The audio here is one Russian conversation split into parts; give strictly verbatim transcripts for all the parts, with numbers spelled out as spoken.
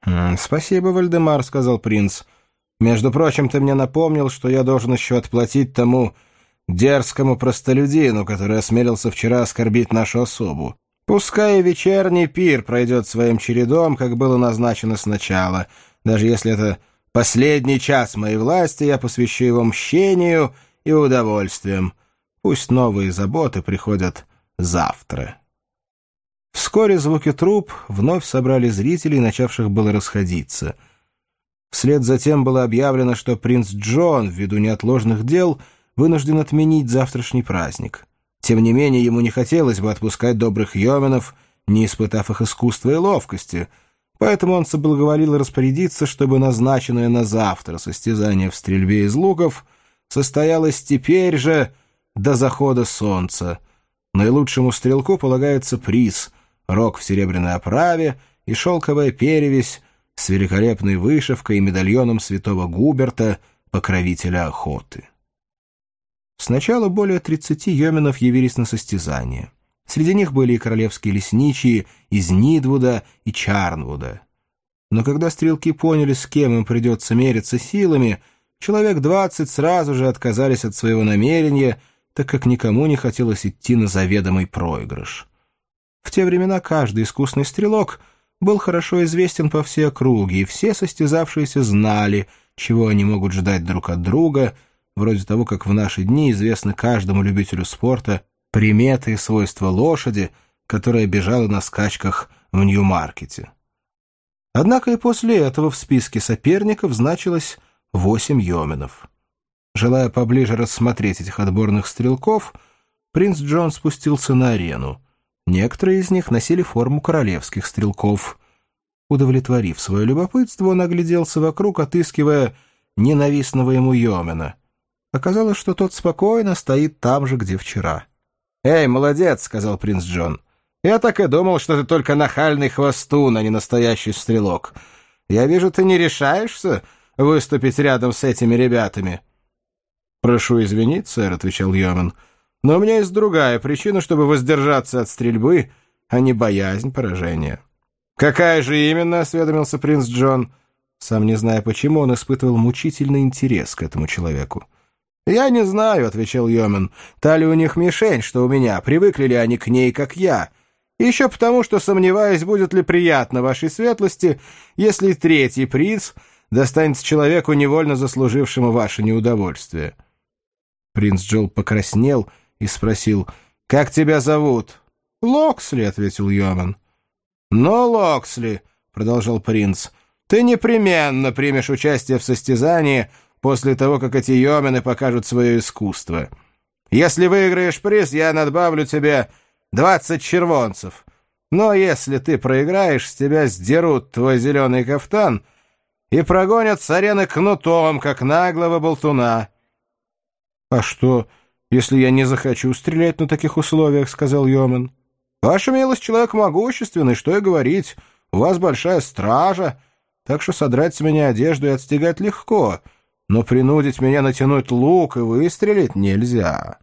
«М, «Спасибо, Вальдемар», — сказал принц. «Между прочим, ты мне напомнил, что я должен еще отплатить тому дерзкому простолюдину, который осмелился вчера оскорбить нашу особу. Пускай и вечерний пир пройдет своим чередом, как было назначено сначала. Даже если это последний час моей власти, я посвящу его мщению и удовольствиям. Пусть новые заботы приходят завтра». Вскоре звуки труб вновь собрали зрителей, начавших было расходиться. Вслед за тем было объявлено, что принц Джон, ввиду неотложных дел, вынужден отменить завтрашний праздник. Тем не менее, ему не хотелось бы отпускать добрых йоменов, не испытав их искусства и ловкости, поэтому он соблаговолил распорядиться, чтобы назначенное на завтра состязание в стрельбе из луков состоялось теперь же до захода солнца. Наилучшему стрелку полагается приз — рог в серебряной оправе и шелковая перевесь с великолепной вышивкой и медальоном святого Губерта, покровителя охоты. Сначала более тридцати йоменов явились на состязание. Среди них были и королевские лесничие из Нидвуда и Чарнвуда. Но когда стрелки поняли, с кем им придется мериться силами, человек двадцать сразу же отказались от своего намерения, так как никому не хотелось идти на заведомый проигрыш. В те времена каждый искусный стрелок был хорошо известен по всей округе, и все состязавшиеся знали, чего они могут ждать друг от друга, вроде того, как в наши дни известны каждому любителю спорта приметы и свойства лошади, которая бежала на скачках в Нью-Маркете. Однако и после этого в списке соперников значилось восемь йоменов. Желая поближе рассмотреть этих отборных стрелков, принц Джон спустился на арену. Некоторые из них носили форму королевских стрелков. Удовлетворив свое любопытство, он огляделся вокруг, отыскивая ненавистного ему йомена. Оказалось, что тот спокойно стоит там же, где вчера. «Эй, молодец!» — сказал принц Джон. «Я так и думал, что ты только нахальный хвостун, а не настоящий стрелок. Я вижу, ты не решаешься выступить рядом с этими ребятами». «Прошу извинить, сэр», — отвечал йомен, — «но у меня есть другая причина, чтобы воздержаться от стрельбы, а не боязнь поражения». «Какая же именно?» — осведомился принц Джон. Сам не зная почему, он испытывал мучительный интерес к этому человеку. «Я не знаю», — отвечал йомен, — «та ли у них мишень, что у меня, привыкли ли они к ней, как я. И еще потому, что сомневаюсь, будет ли приятно вашей светлости, если третий приз достанется человеку, невольно заслужившему ваше неудовольствие». Принц Джол покраснел и спросил: «Как тебя зовут?» «Локсли», — ответил йомен. «Ну, Локсли», — продолжал принц, — «ты непременно примешь участие в состязании после того, как эти йомены покажут свое искусство. Если выиграешь приз, я надбавлю тебе двадцать червонцев. Но если ты проиграешь, с тебя сдерут твой зеленый кафтан и прогонят с арены кнутом, как наглого болтуна». «А что, если я не захочу стрелять на таких условиях?» — сказал йомен. «Ваша милость, человек могущественный, что и говорить. У вас большая стража, так что содрать с меня одежду и отстегать легко, но принудить меня натянуть лук и выстрелить нельзя.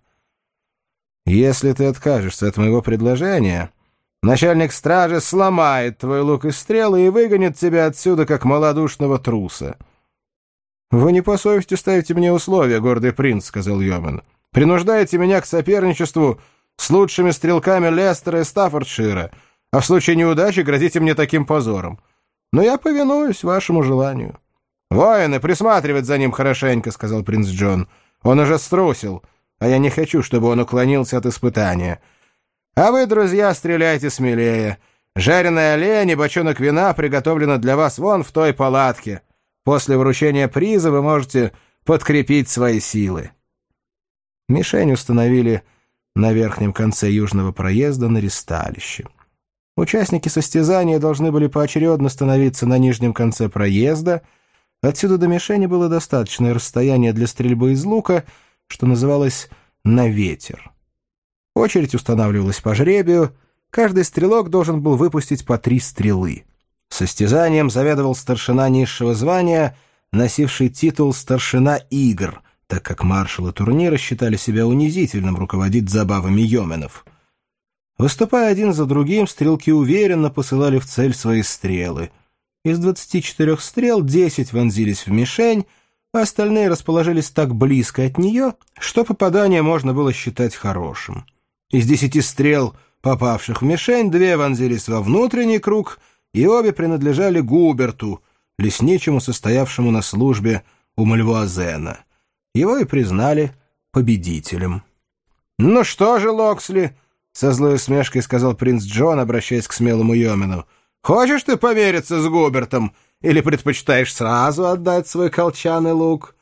Если ты откажешься от моего предложения, начальник стражи сломает твой лук и стрелы и выгонит тебя отсюда, как малодушного труса». «Вы не по совести ставите мне условия, гордый принц», — сказал йомен. «Принуждаете меня к соперничеству с лучшими стрелками Лестера и Стаффордшира, а в случае неудачи грозите мне таким позором. Но я повинуюсь вашему желанию». «Воины, присматривать за ним хорошенько», — сказал принц Джон. «Он уже струсил, а я не хочу, чтобы он уклонился от испытания. А вы, друзья, стреляйте смелее. Жареная олень и бочонок вина приготовлено для вас вон в той палатке. После вручения приза вы можете подкрепить свои силы». Мишень установили на верхнем конце южного проезда на ристалище. Участники состязания должны были поочередно становиться на нижнем конце проезда. Отсюда до мишени было достаточное расстояние для стрельбы из лука, что называлось «на ветер». Очередь устанавливалась по жребию. Каждый стрелок должен был выпустить по три стрелы. Состязанием заведовал старшина низшего звания, носивший титул «старшина игр», так как маршалы турнира считали себя унизительным руководить забавами йоменов. Выступая один за другим, стрелки уверенно посылали в цель свои стрелы. Из двадцати четырех стрел десять вонзились в мишень, а остальные расположились так близко от нее, что попадание можно было считать хорошим. Из десяти стрел, попавших в мишень, две вонзились во внутренний круг, и обе принадлежали Губерту, лесничему, состоявшему на службе у Мальвуазена. Его и признали победителем. «Ну что же, Локсли?» — со злой усмешкой сказал принц Джон, обращаясь к смелому Йомину. «Хочешь ты помериться с Губертом, или предпочитаешь сразу отдать свой колчан и лук?»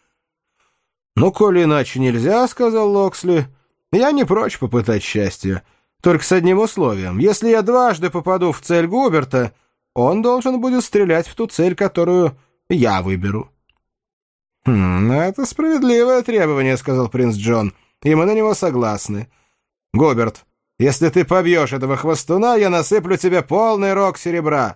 «Ну, коли иначе нельзя, — сказал Локсли, — я не прочь попытать счастье, только с одним условием. Если я дважды попаду в цель Губерта, он должен будет стрелять в ту цель, которую я выберу». «Хм, это справедливое требование, — сказал принц Джон, — и мы на него согласны. Губерт, если ты побьешь этого хвостуна, я насыплю тебе полный рог серебра».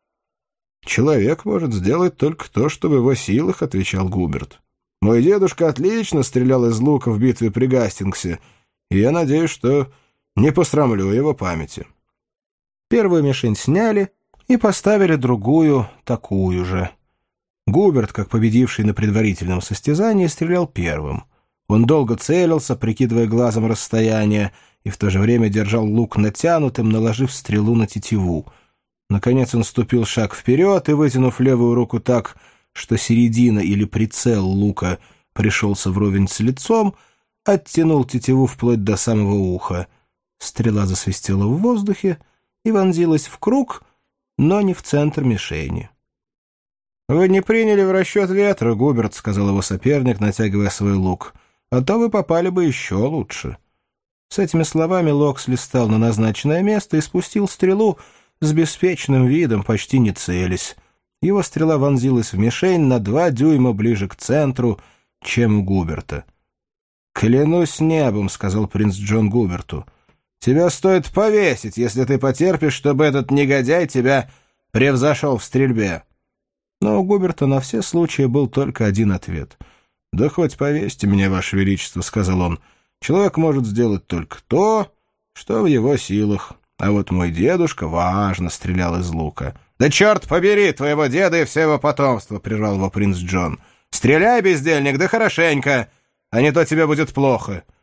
«Человек может сделать только то, что в его силах, — отвечал Губерт. Мой дедушка отлично стрелял из лука в битве при Гастингсе, и я надеюсь, что не посрамлю его памяти». Первую мишень сняли и поставили другую, такую же. Губерт, как победивший на предварительном состязании, стрелял первым. Он долго целился, прикидывая глазом расстояние, и в то же время держал лук натянутым, наложив стрелу на тетиву. Наконец он ступил шаг вперед и, вытянув левую руку так, что середина или прицел лука пришелся вровень с лицом, оттянул тетиву вплоть до самого уха. Стрела засвистела в воздухе и вонзилась в круг, но не в центр мишени. «Вы не приняли в расчет ветра, Губерт, — сказал его соперник, натягивая свой лук, — а то вы попали бы еще лучше». С этими словами Локсли стал на назначенное место и спустил стрелу с беспечным видом, почти не целясь. Его стрела вонзилась в мишень на два дюйма ближе к центру, чем у Губерта. «Клянусь небом, — сказал принц Джон Губерту, — тебя стоит повесить, если ты потерпишь, чтобы этот негодяй тебя превзошел в стрельбе». Но у Губерта на все случаи был только один ответ. «Да хоть повесьте меня, Ваше Величество, — сказал он, — человек может сделать только то, что в его силах, а вот мой дедушка важно стрелял из лука». «Да черт побери твоего деда и все его потомство! — прервал его принц Джон. — Стреляй, бездельник, да хорошенько, а не то тебе будет плохо.